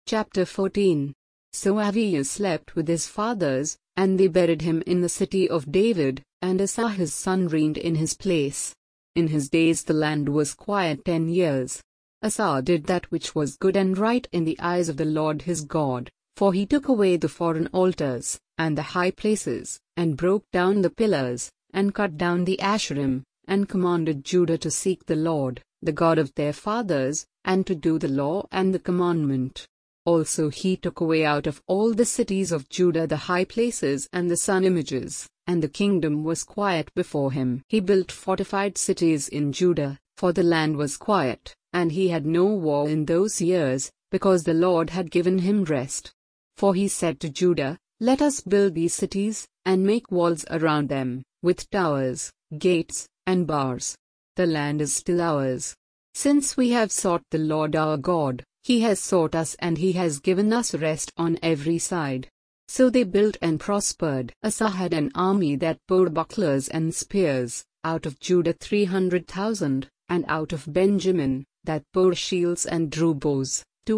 Chapter 14. So Ahiah slept with his fathers, and they buried him in the city of David, and Asa his son reigned in his place. In his days the land was quiet 10 years. Asa did that which was good and right in the eyes of the Lord his God, for he took away the foreign altars, and the high places, and broke down the pillars, and cut down the Asherim, and commanded Judah to seek the Lord, the God of their fathers, and to do the law and the commandment. Also he took away out of all the cities of Judah the high places and the sun images, and the kingdom was quiet before him. He built fortified cities in Judah, for the land was quiet, and he had no war in those years, because the Lord had given him rest. For he said to Judah, "Let us build these cities, and make walls around them, with towers, gates, and bars. The land is still ours. Since we have sought the Lord our God, He has sought us and He has given us rest on every side." So they built and prospered. Asa had an army that bore bucklers and spears, out of Judah 300,000, and out of Benjamin, that bore shields and drew bows,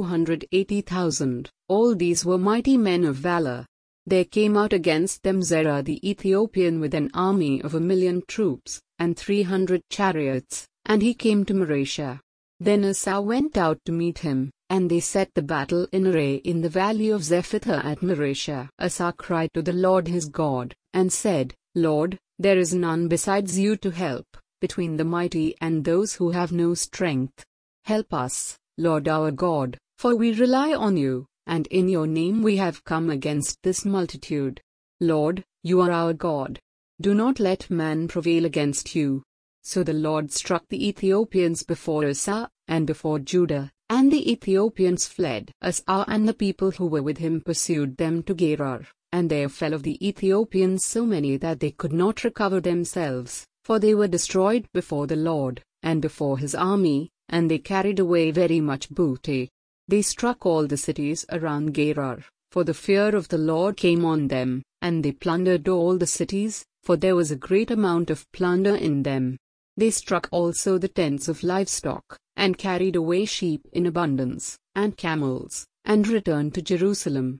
280,000. All these were mighty men of valor. There came out against them Zerah the Ethiopian with an army of 1,000,000 troops, and 300 chariots, and he came to Mareshah. Then Asa went out to meet him, and they set the battle in array in the valley of Zephathah at Mareshah. Asa cried to the Lord his God, and said, "Lord, there is none besides you to help, between the mighty and those who have no strength. Help us, Lord our God, for we rely on you, and in your name we have come against this multitude. Lord, you are our God. Do not let man prevail against you." So the Lord struck the Ethiopians before Asa, and before Judah, and the Ethiopians fled. Asa and the people who were with him pursued them to Gerar, and there fell of the Ethiopians so many that they could not recover themselves, for they were destroyed before the Lord, and before his army, and they carried away very much booty. They struck all the cities around Gerar, for the fear of the Lord came on them, and they plundered all the cities, for there was a great amount of plunder in them. They struck also the tents of livestock, and carried away sheep in abundance, and camels, and returned to Jerusalem.